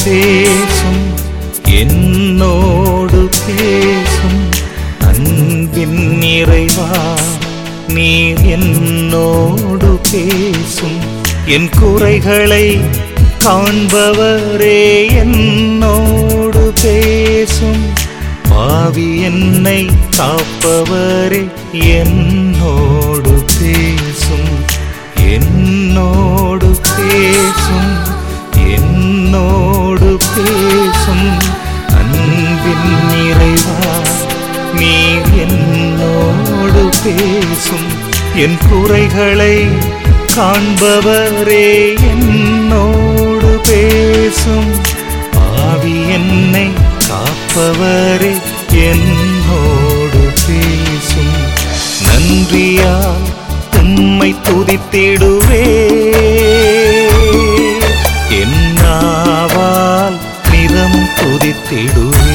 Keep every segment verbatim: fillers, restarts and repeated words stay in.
பேசும் என்னோடு பேசும் அன்பின் நிறைவா நீர் என்னோடு பேசும் என் குறைகளை காண்பவரே என்னோடு பேசும் பாவி என்னை காப்பவரே என்னோடு பேசும் என்னோடு பேசும் என்னோடு பேசும் அன்பின் நிறைவா நீர் என்னோடு பேசும் என் குறைகளை காண்பவரே என்னோடு பேசும் பாவி என்னை காப்பவரே என்னோடு பேசும் நன்றியால் உம்மை துதித்திடுவே என் நாவால் நிதமும் துதித்திடுவே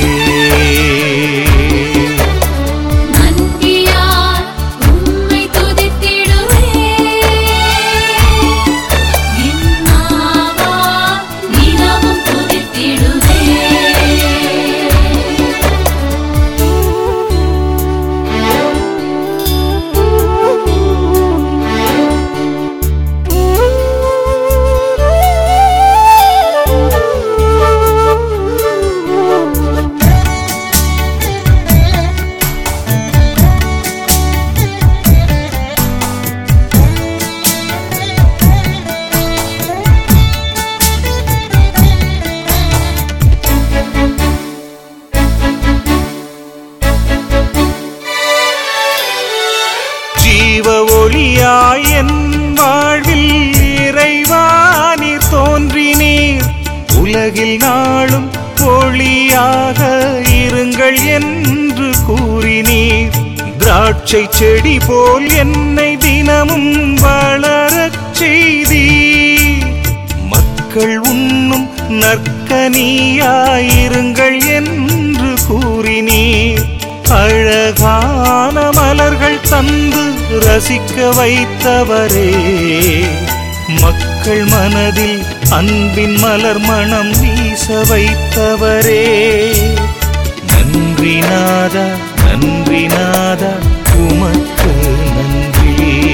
ஒளியாய் என் வாழ்வில் இறைவா நீர் தோன்றினீர் உலகில் நாளும் ஒளியாக இருங்கள் என்று கூறினீர் திராட்சை செடி போல் என்னை தினமும் வளரச் செய்தீர் மக்கள் உண்ணும் நற்கனியாயிருங்கள் என்று கூறினீர் அழகான மலர்கள் தந்து ரசிக்க வைத்தவரே மக்கள் மனதில் அன்பின் மலர் மணம் வீச வைத்தவரே நன்றி நாதா நன்றி நாதா உமக்கு நன்றி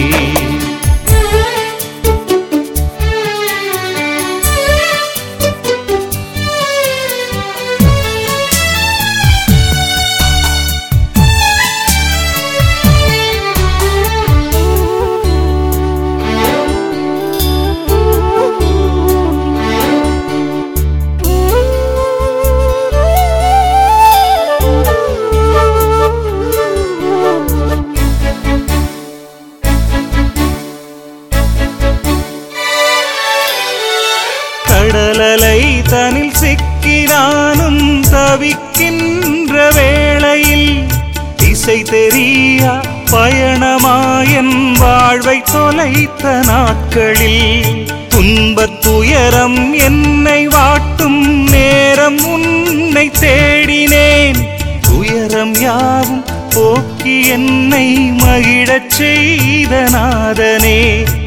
கடலலை தனில் சிக்கினானும் தவிக்கின்ற வேளையில் திசை தெரியா பயணமாயன் வாழ்வை தொலைத்த நாட்களில் துன்பத் துயரம் என்னை வாட்டும் நேரம் உன்னை தேடினேன் துயரம் யாவும் போக்கி என்னை மகிழச் செய்த நாதனே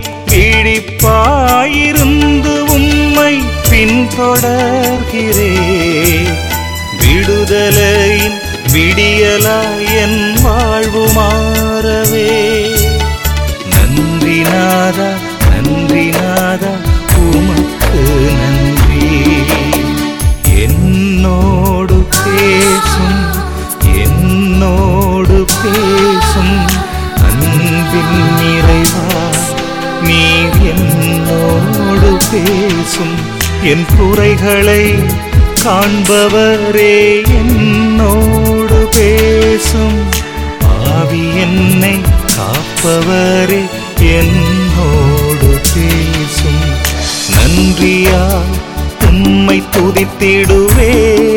விழிப்பாயிருந்து உம்மை பின்தொடர்கிறே விடுதலையின் விடியலாய் என் வாழ்வு மாறவே நன்றி நாதா நன்றி நாதா உமக்கு நன்றி என்னோடு பேசும் என்னோடு பேசும் அன்பின் நிறைவா நீர் என்னோடு பேசும் என் குறைகளை காண்பவரே என்னோடு பேசும் ஆவி என்னை காப்பவரே என்னோடு பேசும் நன்றியால் உம்மை துதித்திடுவே